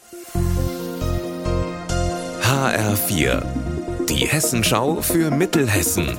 HR4, die Hessenschau für Mittelhessen.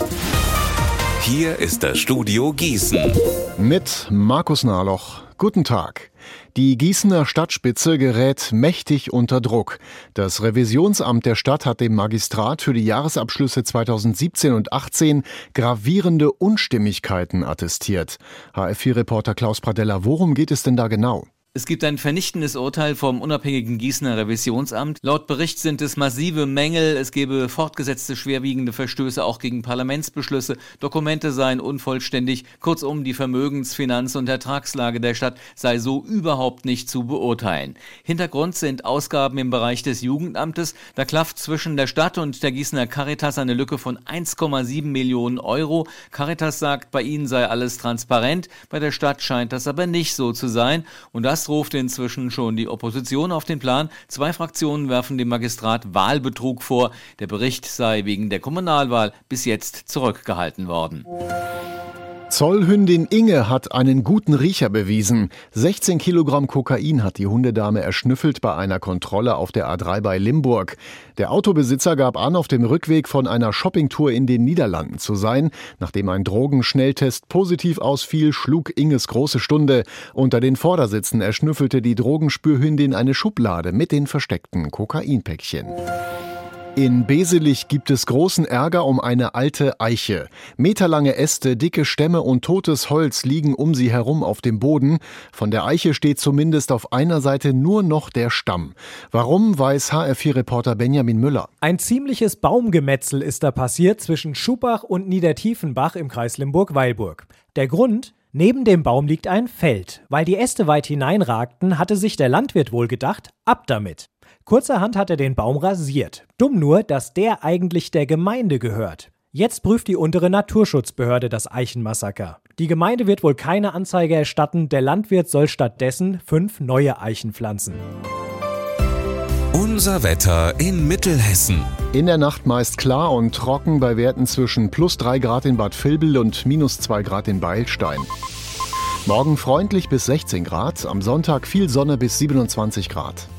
Hier ist das Studio Gießen. Mit Markus Nahloch. Guten Tag. Die Gießener Stadtspitze gerät mächtig unter Druck. Das Revisionsamt der Stadt hat dem Magistrat für die Jahresabschlüsse 2017 und 2018 gravierende Unstimmigkeiten attestiert. HR4-Reporter Klaus Pradella, worum geht es denn da genau? Es gibt ein vernichtendes Urteil vom unabhängigen Gießener Revisionsamt. Laut Bericht sind es massive Mängel, es gebe fortgesetzte schwerwiegende Verstöße auch gegen Parlamentsbeschlüsse, Dokumente seien unvollständig, kurzum die Vermögens-, Finanz- und Ertragslage der Stadt sei so überhaupt nicht zu beurteilen. Hintergrund sind Ausgaben im Bereich des Jugendamtes. Da klafft zwischen der Stadt und der Gießener Caritas eine Lücke von 1,7 Millionen Euro. Caritas sagt, bei ihnen sei alles transparent, bei der Stadt scheint das aber nicht so zu sein. Und das ruft inzwischen schon die Opposition auf den Plan. 2 Fraktionen werfen dem Magistrat Wahlbetrug vor. Der Bericht sei wegen der Kommunalwahl bis jetzt zurückgehalten worden. Zollhündin Inge hat einen guten Riecher bewiesen. 16 Kilogramm Kokain hat die Hundedame erschnüffelt bei einer Kontrolle auf der A3 bei Limburg. Der Autobesitzer gab an, auf dem Rückweg von einer Shoppingtour in den Niederlanden zu sein. Nachdem ein Drogenschnelltest positiv ausfiel, schlug Inges große Stunde. Unter den Vordersitzen erschnüffelte die Drogenspürhündin eine Schublade mit den versteckten Kokainpäckchen. In Beselich gibt es großen Ärger um eine alte Eiche. Meterlange Äste, dicke Stämme und totes Holz liegen um sie herum auf dem Boden. Von der Eiche steht zumindest auf einer Seite nur noch der Stamm. Warum, weiß HR4-Reporter Benjamin Müller. Ein ziemliches Baumgemetzel ist da passiert zwischen Schubach und Niedertiefenbach im Kreis Limburg-Weilburg. Der Grund? Neben dem Baum liegt ein Feld. Weil die Äste weit hineinragten, hatte sich der Landwirt wohl gedacht, ab damit. Kurzerhand hat er den Baum rasiert. Dumm nur, dass der eigentlich der Gemeinde gehört. Jetzt prüft die untere Naturschutzbehörde das Eichenmassaker. Die Gemeinde wird wohl keine Anzeige erstatten, der Landwirt soll stattdessen 5 neue Eichen pflanzen. Unser Wetter in Mittelhessen. In der Nacht meist klar und trocken bei Werten zwischen +3 Grad in Bad Vilbel und -2 Grad in Beilstein. Morgen freundlich bis 16 Grad, am Sonntag viel Sonne bis 27 Grad.